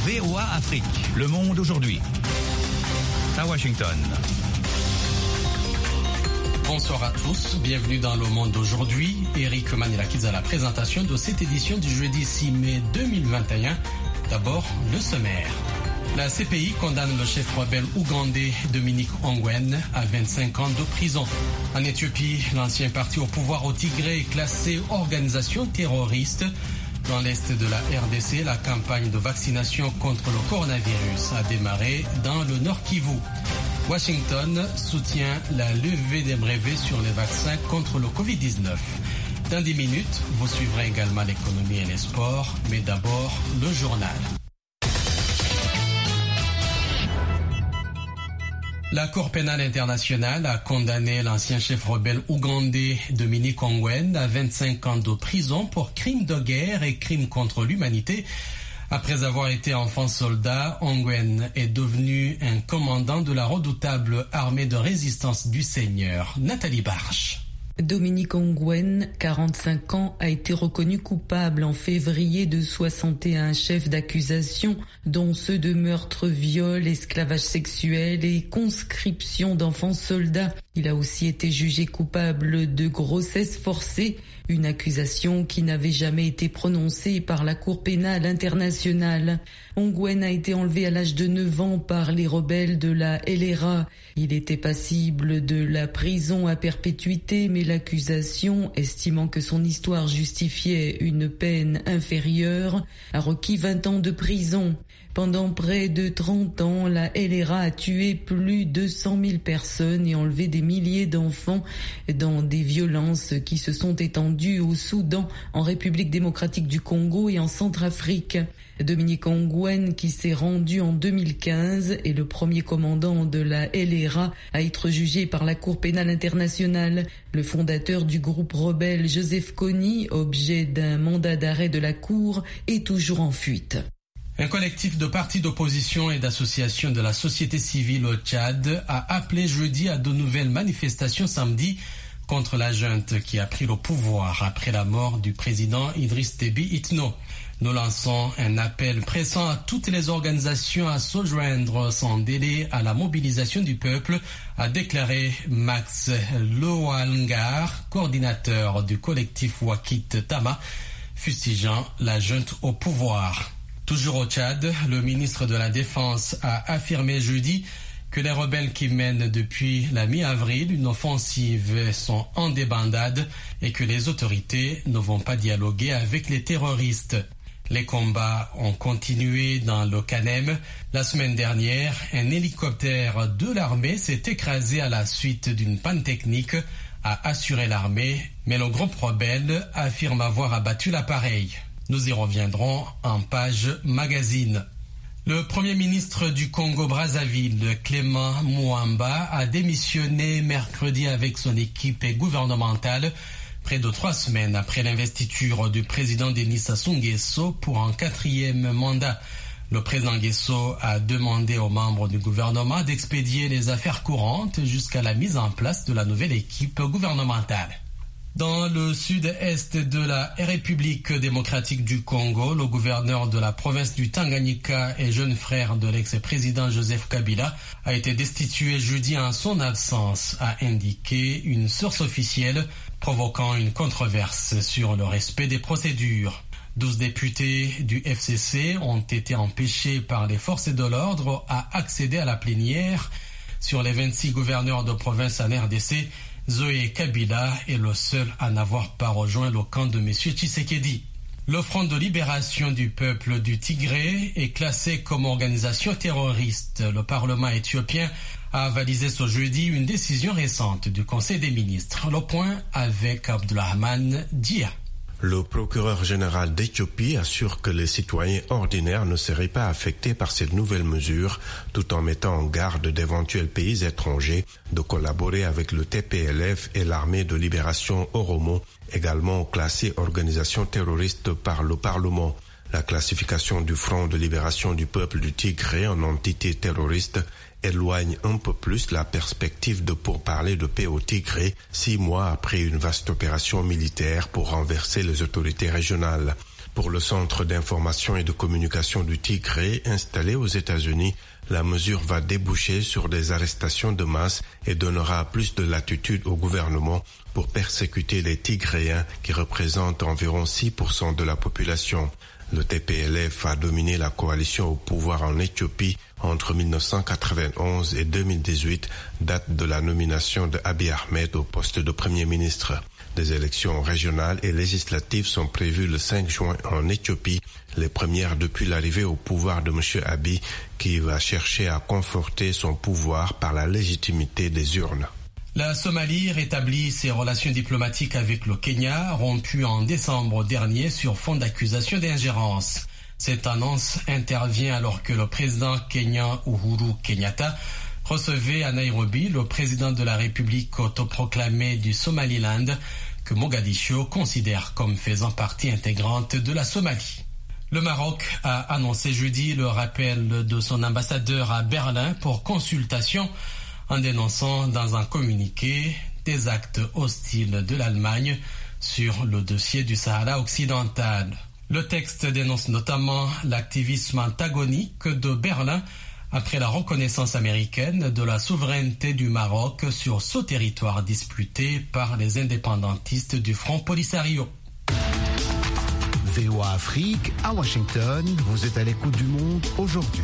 VOA Afrique. Le monde aujourd'hui. À Washington. Bonsoir à tous, bienvenue dans Le Monde d'aujourd'hui. Eric Manilakis à la présentation de cette édition du jeudi 6 mai 2021. D'abord, le sommaire. La CPI condamne le chef rebelle ougandais Dominique Ongwen à 25 ans de prison. En Éthiopie, l'ancien parti au pouvoir au Tigré est classé organisation terroriste. Dans l'est de la RDC, la campagne de vaccination contre le coronavirus a démarré dans le Nord Kivu. Washington soutient la levée des brevets sur les vaccins contre le Covid-19. Dans 10 minutes, vous suivrez également l'économie et les sports, mais d'abord le journal. La Cour pénale internationale a condamné l'ancien chef rebelle ougandais Dominique Ongwen à 25 ans de prison pour crimes de guerre et crimes contre l'humanité. Après avoir été enfant soldat, Ongwen est devenu un commandant de la redoutable armée de résistance du Seigneur. Nathalie Barche. Dominique Ongwen, 45 ans, a été reconnu coupable en février de 61 chefs d'accusation, dont ceux de meurtre, viol, esclavage sexuel et conscription d'enfants soldats. Il a aussi été jugé coupable de grossesse forcée, une accusation qui n'avait jamais été prononcée par la Cour pénale internationale. Ongwen a été enlevé à l'âge de 9 ans par les rebelles de la LRA. Il était passible de la prison à perpétuité, mais l'accusation, estimant que son histoire justifiait une peine inférieure, a requis 20 ans de prison. Pendant près de 30 ans, la LRA a tué plus de 100 000 personnes et enlevé des milliers d'enfants dans des violences qui se sont étendues au Soudan, en République démocratique du Congo et en Centrafrique. Dominique Ongwen, qui s'est rendu en 2015, est le premier commandant de la LRA à être jugé par la Cour pénale internationale. Le fondateur du groupe rebelle Joseph Kony, objet d'un mandat d'arrêt de la Cour, est toujours en fuite. Un collectif de partis d'opposition et d'associations de la société civile au Tchad a appelé jeudi à de nouvelles manifestations samedi contre la junte qui a pris le pouvoir après la mort du président Idriss Déby Itno. Nous lançons un appel pressant à toutes les organisations à se joindre sans délai à la mobilisation du peuple, a déclaré Max Loalngar, coordinateur du collectif Wakit Tama, fustigeant la junte au pouvoir. Toujours au Tchad, le ministre de la Défense a affirmé jeudi que les rebelles qui mènent depuis la mi-avril une offensive sont en débandade et que les autorités ne vont pas dialoguer avec les terroristes. Les combats ont continué dans le Kanem. La semaine dernière, un hélicoptère de l'armée s'est écrasé à la suite d'une panne technique, a assuré l'armée, mais le groupe rebelle affirme avoir abattu l'appareil. Nous y reviendrons en page magazine. Le Premier ministre du Congo-Brazzaville, Clément Mouamba, a démissionné mercredi avec son équipe gouvernementale, près de 3 semaines après l'investiture du président Denis Sassou Nguesso pour un 4e mandat. Le président Nguesso a demandé aux membres du gouvernement d'expédier les affaires courantes jusqu'à la mise en place de la nouvelle équipe gouvernementale. Dans le sud-est de la République démocratique du Congo, le gouverneur de la province du Tanganyika et jeune frère de l'ex-président Joseph Kabila a été destitué jeudi en son absence, a indiqué une source officielle, provoquant une controverse sur le respect des procédures. 12 députés du FCC ont été empêchés par les forces de l'ordre à accéder à la plénière. Sur les 26 gouverneurs de province en RDC, Zoé Kabila est le seul à n'avoir pas rejoint le camp de M. Tshisekedi. Le Front de libération du peuple du Tigré est classé comme organisation terroriste. Le Parlement éthiopien a avalisé ce jeudi une décision récente du Conseil des ministres. Le point avec Abdulrahman Dia. Le procureur général d'Éthiopie assure que les citoyens ordinaires ne seraient pas affectés par cette nouvelle mesure, tout en mettant en garde d'éventuels pays étrangers de collaborer avec le TPLF et l'armée de libération Oromo, également classée organisation terroriste par le Parlement. La classification du Front de libération du peuple du Tigré en entité terroriste éloigne un peu plus la perspective de pourparlers de paix au Tigré 6 mois après une vaste opération militaire pour renverser les autorités régionales. Pour le Centre d'information et de communication du Tigré installé aux États-Unis, la mesure va déboucher sur des arrestations de masse et donnera plus de latitude au gouvernement pour persécuter les Tigréens qui représentent environ 6% de la population. Le TPLF a dominé la coalition au pouvoir en Éthiopie entre 1991 et 2018, date de la nomination de Abiy Ahmed au poste de Premier ministre. Des élections régionales et législatives sont prévues le 5 juin en Éthiopie, les premières depuis l'arrivée au pouvoir de M. Abiy, qui va chercher à conforter son pouvoir par la légitimité des urnes. La Somalie rétablit ses relations diplomatiques avec le Kenya, rompues en décembre dernier sur fond d'accusation d'ingérence. Cette annonce intervient alors que le président kenyan Uhuru Kenyatta recevait à Nairobi le président de la République autoproclamée du Somaliland, que Mogadiscio considère comme faisant partie intégrante de la Somalie. Le Maroc a annoncé jeudi le rappel de son ambassadeur à Berlin pour consultation, en dénonçant dans un communiqué des actes hostiles de l'Allemagne sur le dossier du Sahara occidental. Le texte dénonce notamment l'activisme antagonique de Berlin après la reconnaissance américaine de la souveraineté du Maroc sur ce territoire disputé par les indépendantistes du Front Polisario. VOA Afrique, à Washington, vous êtes à l'écoute du monde aujourd'hui.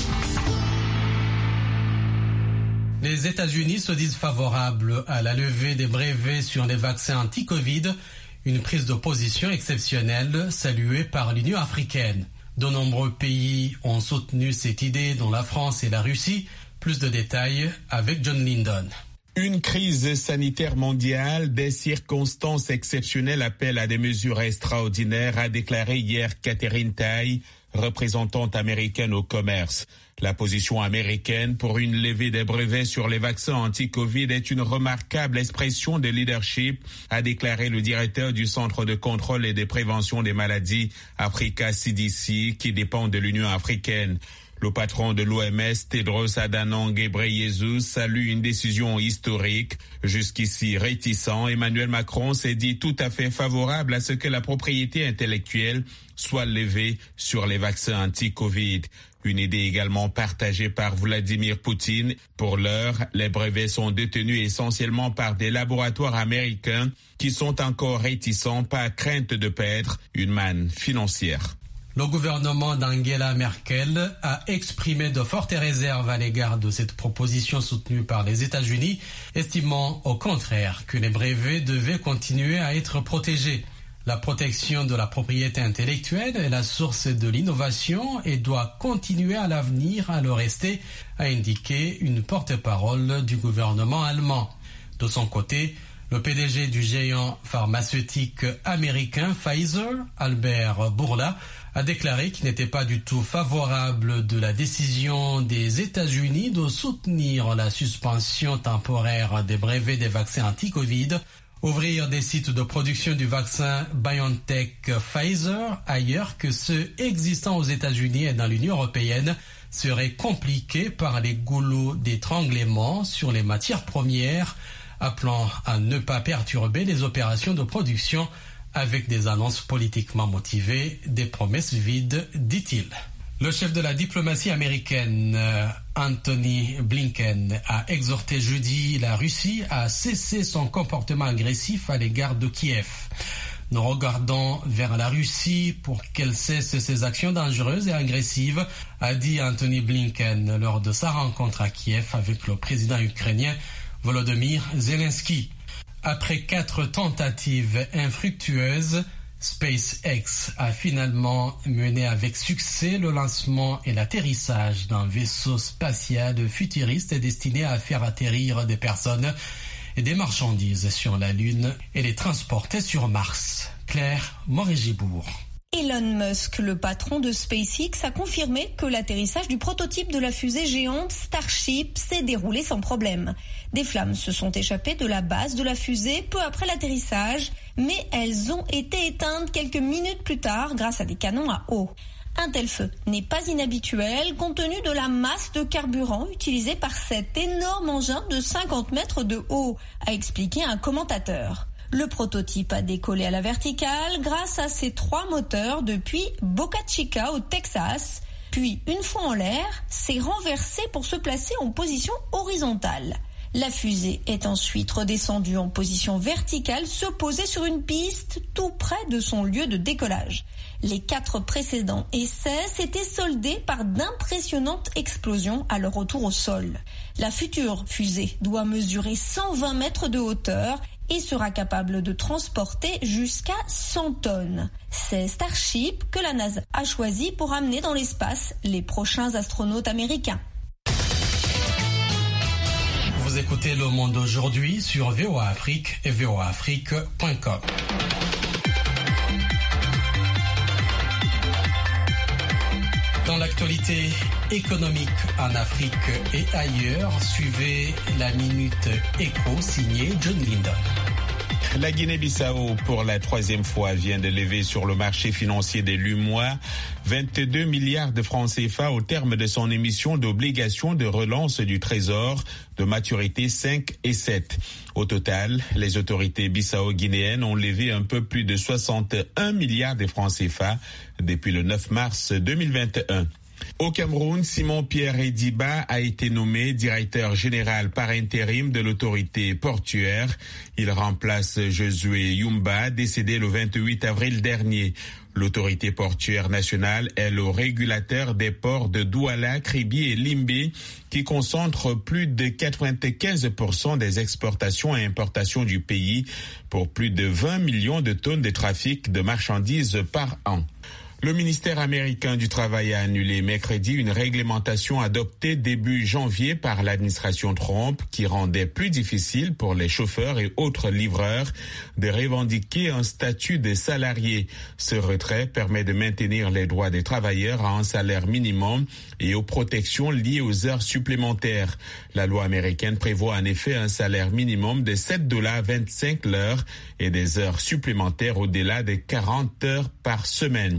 Les États-Unis se disent favorables à la levée des brevets sur les vaccins anti-Covid, une prise de position exceptionnelle saluée par l'Union africaine. De nombreux pays ont soutenu cette idée, dont la France et la Russie. Plus de détails avec John Lindon. Une crise sanitaire mondiale, des circonstances exceptionnelles appellent à des mesures extraordinaires, a déclaré hier Catherine Tai, représentante américaine au commerce. La position américaine pour une levée des brevets sur les vaccins anti-Covid est une remarquable expression de leadership, a déclaré le directeur du Centre de contrôle et de prévention des maladies Africa CDC, qui dépend de l'Union africaine. Le patron de l'OMS, Tedros Adhanom Ghebreyesus, salue une décision historique. Jusqu'ici réticent, Emmanuel Macron s'est dit tout à fait favorable à ce que la propriété intellectuelle soit levée sur les vaccins anti-Covid. Une idée également partagée par Vladimir Poutine. Pour l'heure, les brevets sont détenus essentiellement par des laboratoires américains qui sont encore réticents par crainte de perdre une manne financière. Le gouvernement d'Angela Merkel a exprimé de fortes réserves à l'égard de cette proposition soutenue par les États-Unis, estimant au contraire que les brevets devaient continuer à être protégés. La protection de la propriété intellectuelle est la source de l'innovation et doit continuer à l'avenir à le rester, a indiqué une porte-parole du gouvernement allemand. De son côté, le PDG du géant pharmaceutique américain Pfizer, Albert Bourla, a déclaré qu'il n'était pas du tout favorable de la décision des États-Unis de soutenir la suspension temporaire des brevets des vaccins anti-Covid. Ouvrir des sites de production du vaccin BioNTech-Pfizer ailleurs que ceux existants aux États-Unis et dans l'Union européenne serait compliqué par les goulots d'étranglement sur les matières premières, appelant à ne pas perturber les opérations de production avec des annonces politiquement motivées, des promesses vides, dit-il. Le chef de la diplomatie américaine, Anthony Blinken, a exhorté jeudi la Russie à cesser son comportement agressif à l'égard de Kiev. Nous regardons vers la Russie pour qu'elle cesse ses actions dangereuses et agressives, a dit Anthony Blinken lors de sa rencontre à Kiev avec le président ukrainien Volodymyr Zelensky. Après 4 tentatives infructueuses, SpaceX a finalement mené avec succès le lancement et l'atterrissage d'un vaisseau spatial futuriste destiné à faire atterrir des personnes et des marchandises sur la Lune et les transporter sur Mars. Claire Moret-Gibourg. Elon Musk, le patron de SpaceX, a confirmé que l'atterrissage du prototype de la fusée géante Starship s'est déroulé sans problème. Des flammes se sont échappées de la base de la fusée peu après l'atterrissage, mais elles ont été éteintes quelques minutes plus tard grâce à des canons à eau. Un tel feu n'est pas inhabituel compte tenu de la masse de carburant utilisée par cet énorme engin de 50 mètres de haut, a expliqué un commentateur. Le prototype a décollé à la verticale grâce à ses 3 moteurs depuis Boca Chica au Texas. Puis, une fois en l'air, s'est renversé pour se placer en position horizontale. La fusée est ensuite redescendue en position verticale, se poser sur une piste tout près de son lieu de décollage. Les 4 précédents essais s'étaient soldés par d'impressionnantes explosions à leur retour au sol. La future fusée doit mesurer 120 mètres de hauteur et sera capable de transporter jusqu'à 100 tonnes. C'est Starship que la NASA a choisi pour amener dans l'espace les prochains astronautes américains. Vous écoutez Le Monde aujourd'hui sur VOA Afrique et voaafrique.com. Dans l'actualité économique en Afrique et ailleurs, suivez la Minute Éco signée John Lindon. La Guinée-Bissau, pour la 3e fois, vient de lever sur le marché financier des LUMOA 22 milliards de francs CFA au terme de son émission d'obligations de relance du Trésor de maturité 5 et 7. Au total, les autorités bissau-guinéennes ont levé un peu plus de 61 milliards de francs CFA depuis le 9 mars 2021. Au Cameroun, Simon-Pierre Ediba a été nommé directeur général par intérim de l'autorité portuaire. Il remplace Josué Yumba, décédé le 28 avril dernier. L'autorité portuaire nationale est le régulateur des ports de Douala, Kribi et Limbé qui concentrent plus de 95% des exportations et importations du pays pour plus de 20 millions de tonnes de trafic de marchandises par an. Le ministère américain du Travail a annulé mercredi une réglementation adoptée début janvier par l'administration Trump qui rendait plus difficile pour les chauffeurs et autres livreurs de revendiquer un statut de salarié. Ce retrait permet de maintenir les droits des travailleurs à un salaire minimum et aux protections liées aux heures supplémentaires. La loi américaine prévoit en effet un salaire minimum de $7,25 l'heure et des heures supplémentaires au-delà de 40 heures par semaine.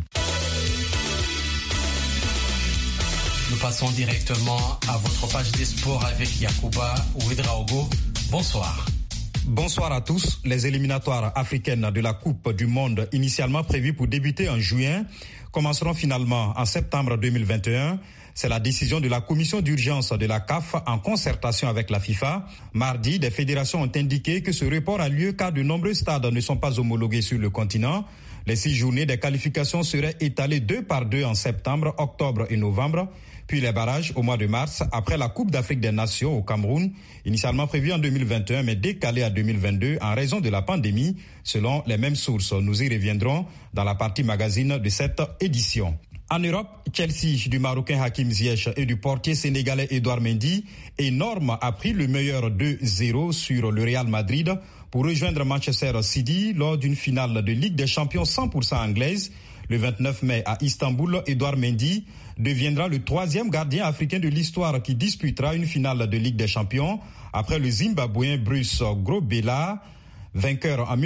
Nous passons directement à votre page des sports avec Yacouba Ouedraogo. Bonsoir. Bonsoir à tous. Les éliminatoires africaines de la Coupe du Monde, initialement prévues pour débuter en juin, commenceront finalement en septembre 2021. C'est la décision de la commission d'urgence de la CAF en concertation avec la FIFA. Mardi, des fédérations ont indiqué que ce report a lieu car de nombreux stades ne sont pas homologués sur le continent. Les 6 journées des qualifications seraient étalées 2 par 2 en septembre, octobre et novembre. Puis les barrages au mois de mars, après la Coupe d'Afrique des Nations au Cameroun, initialement prévue en 2021 mais décalée à 2022 en raison de la pandémie, selon les mêmes sources. Nous y reviendrons dans la partie magazine de cette édition. En Europe, Chelsea du Marocain Hakim Ziyech et du portier sénégalais Edouard Mendy, énorme, a pris le meilleur 2-0 sur le Real Madrid pour rejoindre Manchester City lors d'une finale de Ligue des Champions 100% anglaise. Le 29 mai à Istanbul, Edouard Mendy deviendra le 3e gardien africain de l'histoire qui disputera une finale de Ligue des Champions après le Zimbabwéen Bruce Grobela, vainqueur en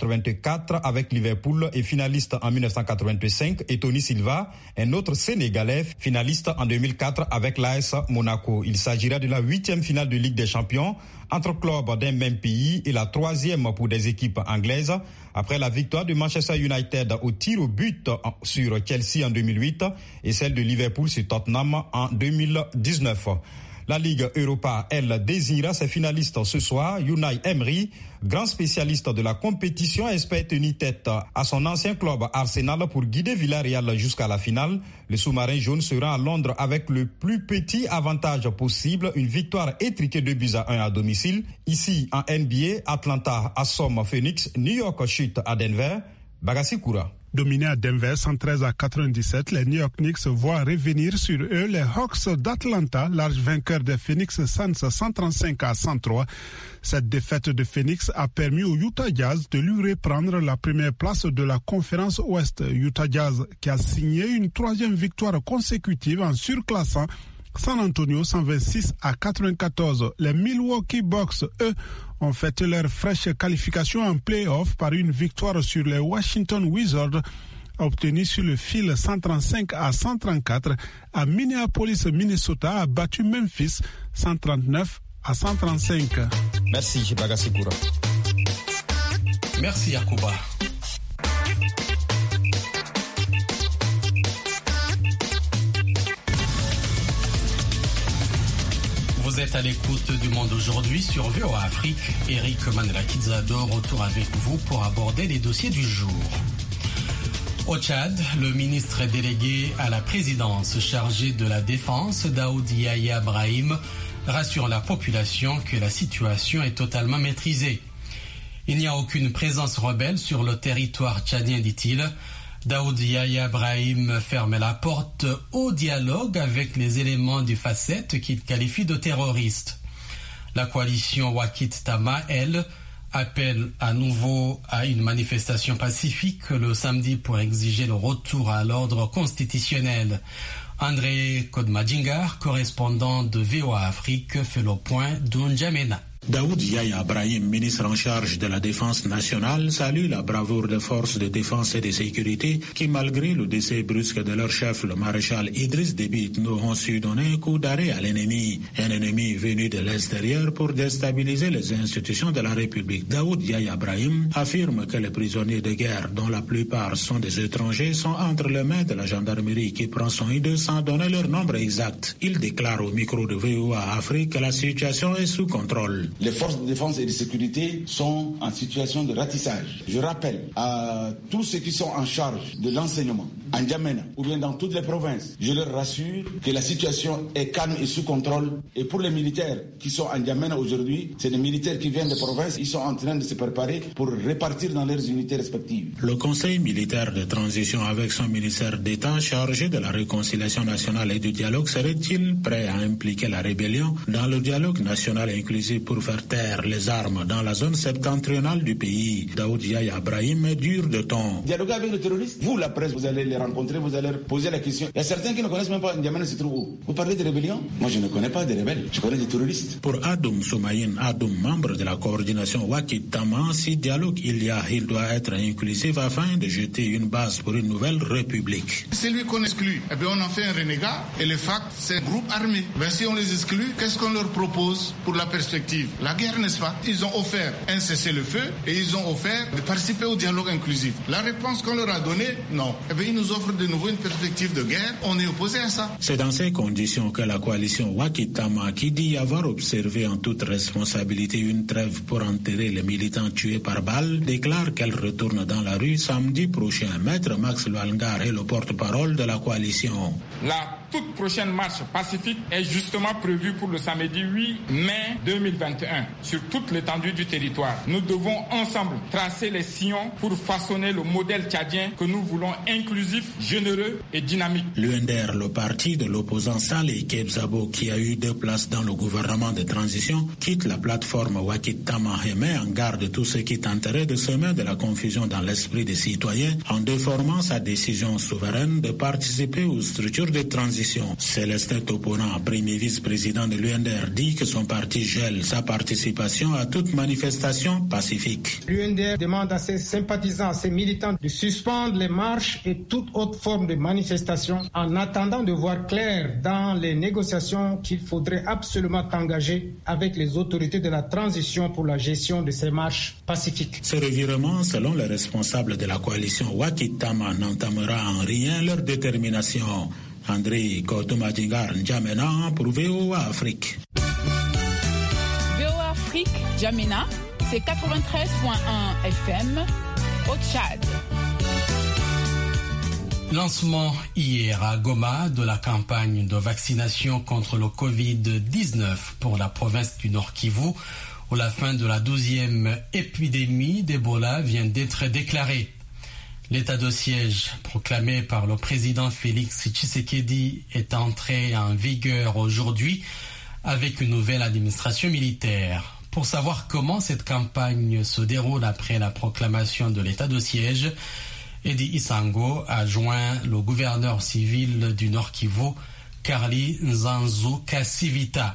1984 avec Liverpool et finaliste en 1985, et Tony Silva, un autre Sénégalais, finaliste en 2004 avec l'AS Monaco. Il s'agira de la 8e finale de Ligue des Champions entre clubs d'un même pays et la 3e pour des équipes anglaises après la victoire de Manchester United au tir au but sur Chelsea en 2008 et celle de Liverpool sur Tottenham en 2019. La Ligue Europa, elle, désignera ses finalistes ce soir. Unai Emery, grand spécialiste de la compétition, espère tenir tête à son ancien club Arsenal pour guider Villarreal jusqu'à la finale. Le sous-marin jaune sera à Londres avec le plus petit avantage possible, une victoire étriquée 2-1 à domicile. Ici, en NBA, Atlanta assomme Phoenix, New York chute à Denver. Bagassi Koura. Dominés à Denver 113-97, les New York Knicks voient revenir sur eux les Hawks d'Atlanta, large vainqueur des Phoenix Suns 135-103. Cette défaite de Phoenix a permis au Utah Jazz de lui reprendre la première place de la conférence Ouest. Utah Jazz qui a signé une 3e victoire consécutive en surclassant San Antonio 126-94. Les Milwaukee Bucks, eux, ont fêté leur fraîche qualification en play-off par une victoire sur les Washington Wizards obtenue sur le fil 135-134. À Minneapolis, Minnesota a battu Memphis 139-135. Merci, Bagassi Koura. Merci Yacouba. Vous êtes à l'écoute du Monde aujourd'hui sur VOA Afrique. Eric Manela-Kizado retour avec vous pour aborder les dossiers du jour. Au Tchad, le ministre délégué à la présidence chargé de la défense, Daoud Yahya Brahim, rassure la population que la situation est totalement maîtrisée. Il n'y a aucune présence rebelle sur le territoire tchadien, dit-il. Daoud Yahya Brahim ferme la porte au dialogue avec les éléments du FACET qu'il qualifie de terroristes. La coalition Wakit Tama, elle, appelle à nouveau à une manifestation pacifique le samedi pour exiger le retour à l'ordre constitutionnel. André Kodmadjingar, correspondant de VOA Afrique, fait le point d'Unjamena. Daoud Yahya Brahim, ministre en charge de la Défense nationale, salue la bravoure des forces de défense et de sécurité qui, malgré le décès brusque de leur chef, le maréchal Idriss Déby Itno, ont su donner un coup d'arrêt à l'ennemi. Un ennemi venu de l'extérieur pour déstabiliser les institutions de la République. Daoud Yahya Brahim affirme que les prisonniers de guerre, dont la plupart sont des étrangers, sont entre les mains de la gendarmerie qui prend soin d'eux sans donner leur nombre exact. Il déclare au micro de VOA Afrique que la situation est sous contrôle. Les forces de défense et de sécurité sont en situation de ratissage. Je rappelle à tous ceux qui sont en charge de l'enseignement, en N'Djamena ou bien dans toutes les provinces, je leur rassure que la situation est calme et sous contrôle. Et pour les militaires qui sont en N'Djamena aujourd'hui, c'est des militaires qui viennent des provinces, ils sont en train de se préparer pour repartir dans leurs unités respectives. Le Conseil militaire de transition avec son ministère d'État chargé de la réconciliation nationale et du dialogue serait-il prêt à impliquer la rébellion dans le dialogue national inclusif pour faire taire les armes dans la zone septentrionale du pays? Daoud Yahya Brahim est dur de ton. Dialoguer avec les terroristes, vous la presse, vous allez les rencontrer, vous allez poser la question. Il y a certains qui ne connaissent même pas N'Djamena se trouve où. Vous parlez de rébellion? Moi je ne connais pas des rebelles, je connais des terroristes. Pour Adoum Soumaïn Adoum, membre de la coordination Wakit Tama, si dialogue il doit être inclusif afin de jeter une base pour une nouvelle république. Celui qu'on exclut, eh bien on en fait un renégat et le FACT c'est un groupe armé. Ben si on les exclut, qu'est-ce qu'on leur propose pour la perspective? La guerre, n'est-ce pas? Ils ont offert un cessez-le-feu et ils ont offert de participer au dialogue inclusif. La réponse qu'on leur a donnée, non. Eh bien, ils nous offrent de nouveau une perspective de guerre. On est opposé à ça. C'est dans ces conditions que la coalition Wakit Tama, qui dit avoir observé en toute responsabilité une trêve pour enterrer les militants tués par balle, déclare qu'elle retourne dans la rue samedi prochain. Maître Max Lualgar est le porte-parole de la coalition. La toute prochaine marche pacifique est justement prévue pour le samedi 8 mai 2021 sur toute l'étendue du territoire. Nous devons ensemble tracer les sillons pour façonner le modèle tchadien que nous voulons inclusif, généreux et dynamique. L'UNDR, le parti de l'opposant Saleh Kebzabo, qui a eu 2 places dans le gouvernement de transition, quitte la plateforme Wakit Tama et met en garde tous ceux qui tenteraient de semer de la confusion dans l'esprit des citoyens en déformant sa décision souveraine de participer aux structures de transition. Célestin Toponant, premier vice-président de l'UNDR, dit que son parti gèle sa participation à toute manifestation pacifique. L'UNDR demande à ses sympathisants, à ses militants de suspendre les marches et toute autre forme de manifestation en attendant de voir clair dans les négociations qu'il faudrait absolument engager avec les autorités de la transition pour la gestion de ces marches pacifiques. Ce revirement, selon les responsables de la coalition Wakit Tama, n'entamera en rien leur détermination. André Kodmadjingar, N'Djamena pour VOA Afrique. VOA Afrique, N'Djamena, c'est 93.1 FM au Tchad. Lancement hier à Goma de la campagne de vaccination contre le Covid-19 pour la province du Nord Kivu, où la fin de la 12e épidémie d'Ebola vient d'être déclarée. L'état de siège proclamé par le président Félix Tshisekedi est entré en vigueur aujourd'hui avec une nouvelle administration militaire. Pour savoir comment cette campagne se déroule après la proclamation de l'état de siège, Edi Isango a joint le gouverneur civil du Nord Kivu, Karli Nzanzu Kasivita.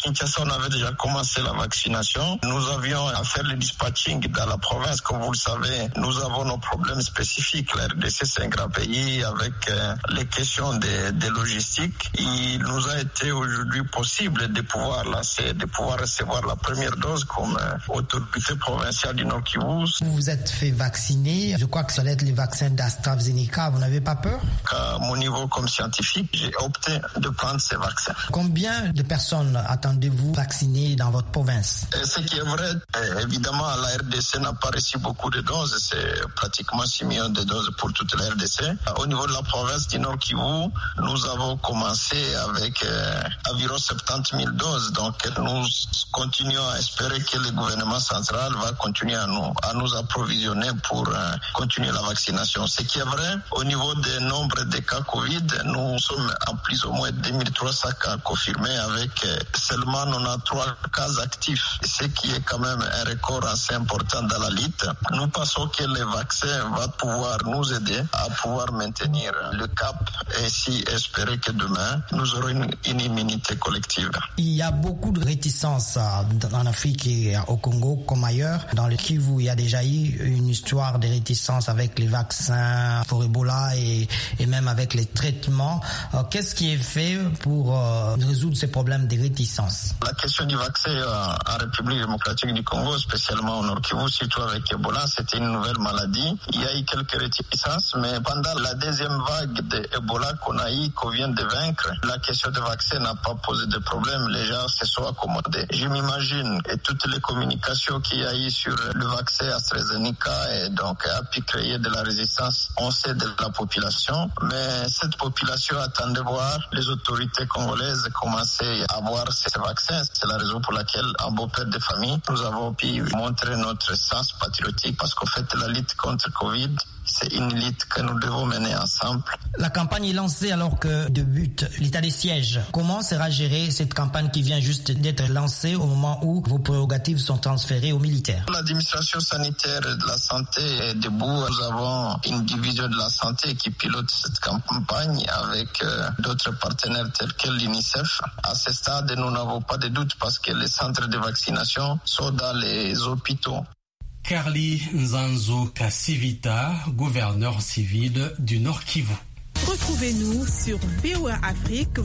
Kinshasa, on avait déjà commencé la vaccination. Nous avions à faire le dispatching dans la province. Comme vous le savez, nous avons nos problèmes spécifiques. La RDC, c'est un grand pays avec les questions de logistique. Il nous a été aujourd'hui possible de pouvoir recevoir la première dose comme autorité provinciale du Nord Kivu. Vous vous êtes fait vacciner. Je crois que ça doit être le vaccin d'AstraZeneca. Vous n'avez pas peur? À mon niveau comme scientifique, j'ai opté de prendre ces vaccins. Combien de personnes attendez-vous vacciner dans votre province? Ce qui est vrai, évidemment, la RDC n'a pas reçu beaucoup de doses. C'est pratiquement 6 millions de doses pour toute la RDC. Au niveau de la province du Nord Kivu, nous avons commencé avec environ 70 000 doses. Donc, nous continuons à espérer que le gouvernement central va continuer à nous approvisionner pour continuer la vaccination. Ce qui est vrai, au niveau des nombres de cas Covid, nous sommes en plus ou moins 2300 cas confirmés avec seulement 93 cas actifs, ce qui est quand même un record assez important dans la lutte. Nous pensons que le vaccin va pouvoir nous aider à pouvoir maintenir le cap et si espérer que demain, nous aurons une immunité collective. Il y a beaucoup de réticences en Afrique et au Congo comme ailleurs. Dans le Kivu, il y a déjà eu une histoire de réticence avec les vaccins pour Ebola et même avec les traitements. Qu'est-ce qui est fait pour résoudre ces problèmes de réticence? La question du vaccin en République démocratique du Congo, spécialement au Nord Kivu, surtout avec Ebola, c'était une nouvelle maladie. Il y a eu quelques réticences, mais pendant la deuxième vague d'Ebola qu'on vient de vaincre, la question du vaccin n'a pas posé de problème. Les gens se sont accommodés. Je m'imagine, et toutes les communications qu'il y a eu sur le vaccin AstraZeneca et donc a pu créer de la résistance, on sait de la population, mais cette population attendait voir les autorités congolaises commencer à avoir ces vaccins. C'est la raison pour laquelle, en beau père de famille, nous avons pu montrer notre sens patriotique parce qu'en fait, la lutte contre Covid, c'est une lutte que nous devons mener ensemble. La campagne est lancée alors que débute l'état de siège. Comment sera gérée cette campagne qui vient juste d'être lancée au moment où vos prérogatives sont transférées aux militaires? L'administration sanitaire de la santé est debout. Nous avons une division de la santé qui pilote cette campagne avec d'autres partenaires tels que l'UNICEF. À ce stade, nous n'avons pas de doute parce que les centres de vaccination sont dans les hôpitaux. Carly Nzanzo Kassivita, gouverneur civil du Nord Kivu. Retrouvez-nous sur VOA Afrique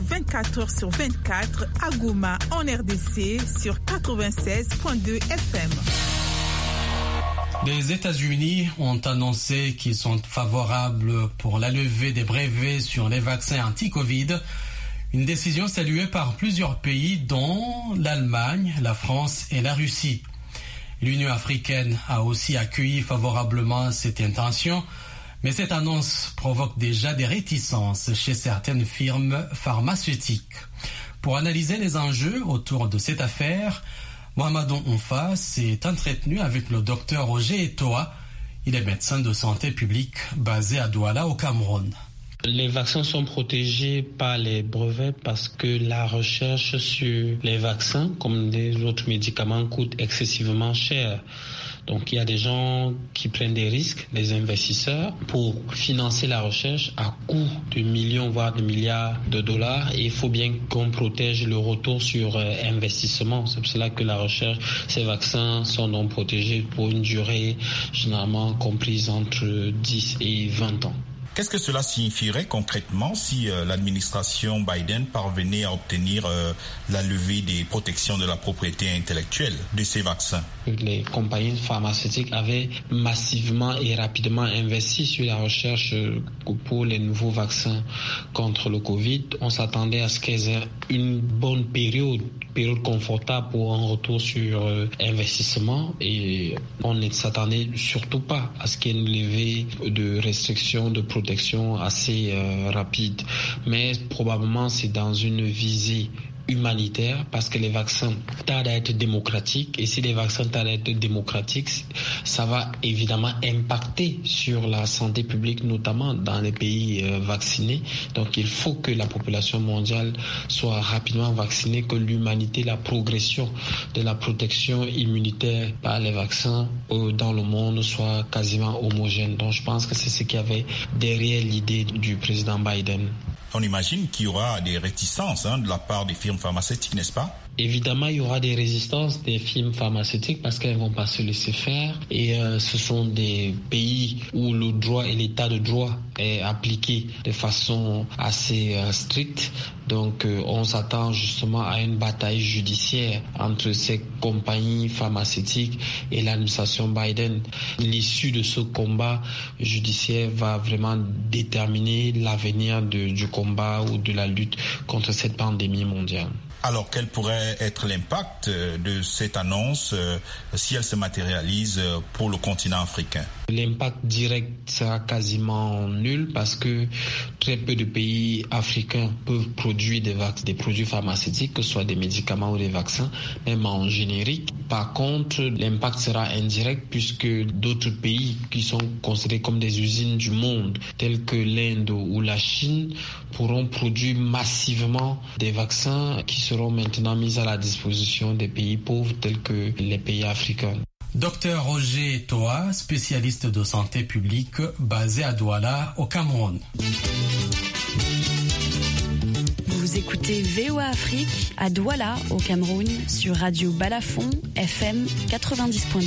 24h/24 à Goma en RDC sur 96.2 FM. Les États-Unis ont annoncé qu'ils sont favorables pour la levée des brevets sur les vaccins anti-Covid. Une décision saluée par plusieurs pays dont l'Allemagne, la France et la Russie. L'Union africaine a aussi accueilli favorablement cette intention, mais cette annonce provoque déjà des réticences chez certaines firmes pharmaceutiques. Pour analyser les enjeux autour de cette affaire, Mohamedou Onfa s'est entretenu avec le docteur Roger Etoa. Il est médecin de santé publique basé à Douala au Cameroun. Les vaccins sont protégés par les brevets parce que la recherche sur les vaccins, comme les autres médicaments, coûte excessivement cher. Donc il y a des gens qui prennent des risques, les investisseurs, pour financer la recherche à coût de millions, voire de milliards de dollars. Et il faut bien qu'on protège le retour sur investissement. C'est pour cela que la recherche, ces vaccins sont donc protégés pour une durée généralement comprise entre 10 et 20 ans. Qu'est-ce que cela signifierait concrètement si l'administration Biden parvenait à obtenir la levée des protections de la propriété intellectuelle de ces vaccins? Les compagnies pharmaceutiques avaient massivement et rapidement investi sur la recherche pour les nouveaux vaccins contre le Covid. On s'attendait à ce qu'elles aient une bonne période confortable pour un retour sur investissement et on ne s'attendait surtout pas à ce qu'il y ait une levée de restrictions de protection assez rapide. Mais probablement c'est dans une visée humanitaire parce que les vaccins tardent à être démocratiques et si les vaccins tardent à être démocratiques, ça va évidemment impacter sur la santé publique, notamment dans les pays vaccinés. Donc il faut que la population mondiale soit rapidement vaccinée, que l'humanité, la progression de la protection immunitaire par les vaccins dans le monde soit quasiment homogène. Donc je pense que c'est ce qu'il y avait derrière l'idée du président Biden. On imagine qu'il y aura des réticences de la part des firmes pharmaceutiques, n'est-ce pas? Évidemment, il y aura des résistances des firmes pharmaceutiques parce qu'elles ne vont pas se laisser faire. Et ce sont des pays où le droit et l'état de droit est appliqué de façon assez stricte. Donc, on s'attend justement à une bataille judiciaire entre ces compagnies pharmaceutiques et l'administration Biden. L'issue de ce combat judiciaire va vraiment déterminer l'avenir du combat ou de la lutte contre cette pandémie mondiale. Alors, quel pourrait être l'impact de cette annonce si elle se matérialise pour le continent africain? L'impact direct sera quasiment nul parce que très peu de pays africains peuvent produire des produits pharmaceutiques, que ce soit des médicaments ou des vaccins, même en générique. Par contre, l'impact sera indirect puisque d'autres pays qui sont considérés comme des usines du monde, tels que l'Inde ou la Chine, pourront produire massivement des vaccins qui seront maintenant mis à la disposition des pays pauvres tels que les pays africains. Docteur Roger Toa, spécialiste de santé publique basé à Douala, au Cameroun. Vous écoutez VOA Afrique à Douala, au Cameroun, sur Radio Balafon, FM 90.2.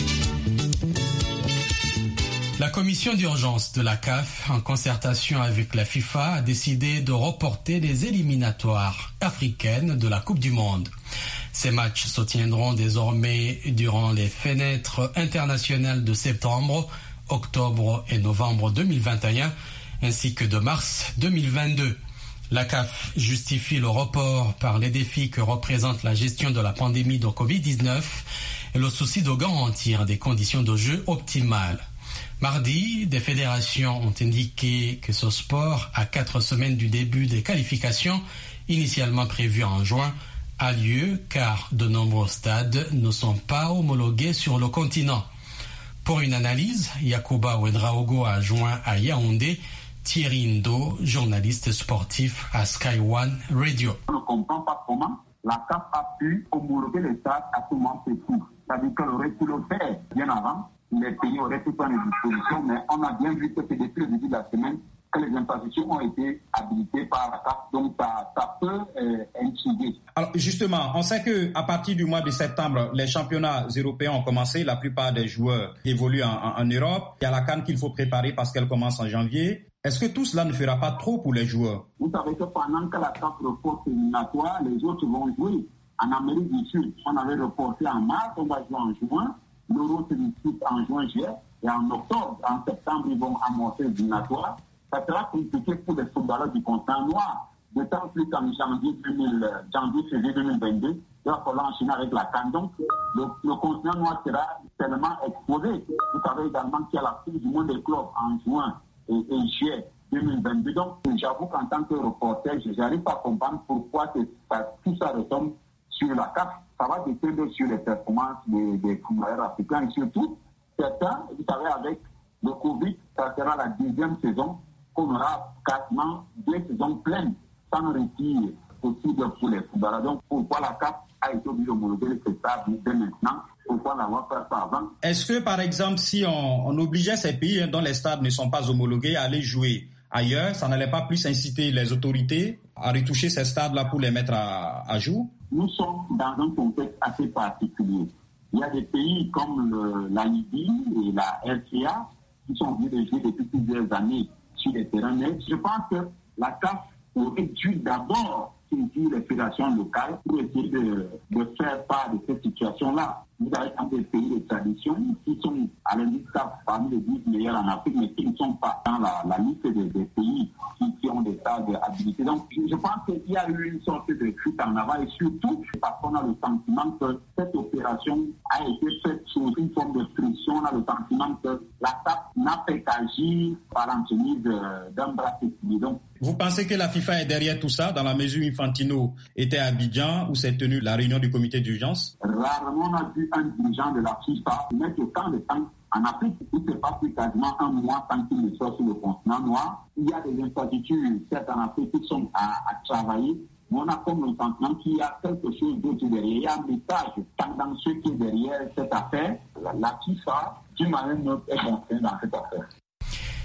La commission d'urgence de la CAF, en concertation avec la FIFA, a décidé de reporter les éliminatoires africaines de la Coupe du Monde. Ces matchs se tiendront désormais durant les fenêtres internationales de septembre, octobre et novembre 2021, ainsi que de mars 2022. La CAF justifie le report par les défis que représente la gestion de la pandémie de Covid-19 et le souci de garantir des conditions de jeu optimales. Mardi, des fédérations ont indiqué que ce sport, à 4 semaines du début des qualifications, initialement prévues en juin, a lieu car de nombreux stades ne sont pas homologués sur le continent. Pour une analyse, Yacouba Ouedraogo a joint à Yaoundé Thierry Ndo, journaliste sportif à Sky One Radio. On ne comprend pas comment la CAF a pu homologuer les stades à tout moment possible. C'est-à-dire qu'elle aurait pu le faire bien avant. Les pays auraient pu prendre des dispositions, mais on a bien vu que c'est depuis le début de la semaine que les infrastructures ont été habilitées par la CAF, donc ça peut incider. Alors justement, on sait qu'à partir du mois de septembre, les championnats européens ont commencé, la plupart des joueurs évoluent en Europe. Il y a la CAN qu'il faut préparer parce qu'elle commence en janvier. Est-ce que tout cela ne fera pas trop pour les joueurs? Vous savez que pendant que la CAF reporte éliminatoire, les autres vont jouer. En Amérique du Sud, on avait reporté en mars, on va jouer en juin. L'Euro se dispute en juin-juillet et en octobre, en septembre, ils vont amorcer l'éliminatoire. Ça sera compliqué pour les footballeurs du continent noir. D'autant plus qu'en janvier-février 2022, il va falloir enchaîner avec la CAN. Donc, le continent noir sera tellement exposé. Vous savez également qu'il y a la Coupe du monde des clubs en juin et juillet 2022. Donc, j'avoue qu'en tant que reporter, je n'arrive pas à comprendre pourquoi tout ça retombe sur la CAF. Ça va dépendre sur les performances des footballeurs africains et surtout, certains, vous savez, avec le Covid, ça sera la deuxième saison qu'on aura quasiment 2 saisons pleines sans retire possible pour les footballeurs. Donc, pourquoi la CAF a été obligée d'homologuer ce stade dès maintenant? Pourquoi l'avoir fait ça avant? Est-ce que, par exemple, si on obligeait ces pays dont les stades ne sont pas homologués à aller jouer ailleurs, ça n'allait pas plus inciter les autorités à retoucher ces stades-là pour les mettre à jour? Nous sommes dans un contexte assez particulier. Il y a des pays comme la Libye et la RCA qui sont venus de jouer depuis plusieurs années sur les terrains. Mais je pense que la CAF aurait dû d'abord saisir les fédérations locales pour essayer de faire part de cette situation-là. Vous avez des pays de tradition qui sont à la liste parmi les 10 meilleurs en Afrique, mais qui ne sont pas dans la liste des pays qui ont des stades habilités. Donc, je pense qu'il y a eu une sorte de fuite en avant et surtout parce qu'on a le sentiment que cette opération a été faite sous une forme de pression. On a le sentiment que la CAF n'a fait qu'agir par l'entremise d'un bras séculier. Donc, vous pensez que la FIFA est derrière tout ça, dans la mesure où Infantino était à Abidjan, où s'est tenue la réunion du comité d'urgence? Rarement on a vu un dirigeant de la FIFA mettre autant de temps en Afrique. Il s'est passé quasiment un mois tant qu'il ne soit sur le continent noir. Il y a des infrastructures, certes en Afrique, qui sont à travailler. Mais on a comme le sentiment qu'il y a quelque chose d'autre derrière. Il y a un message dans ce qui est derrière cette affaire. La FIFA, du manière neutre, est concernée dans cette affaire.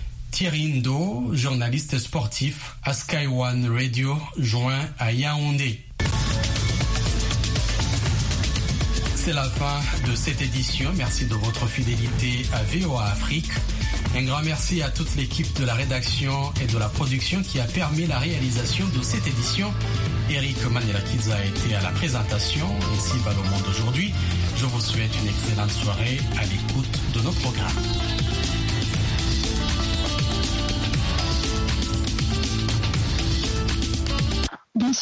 Thierry Ndo, journaliste sportif à Sky One Radio, joint à Yaoundé. C'est la fin de cette édition. Merci de votre fidélité à VOA Afrique. Un grand merci à toute l'équipe de la rédaction et de la production qui a permis la réalisation de cette édition. Eric Manilakidze a été à la présentation. Ici va le monde aujourd'hui. Je vous souhaite une excellente soirée à l'écoute de nos programmes.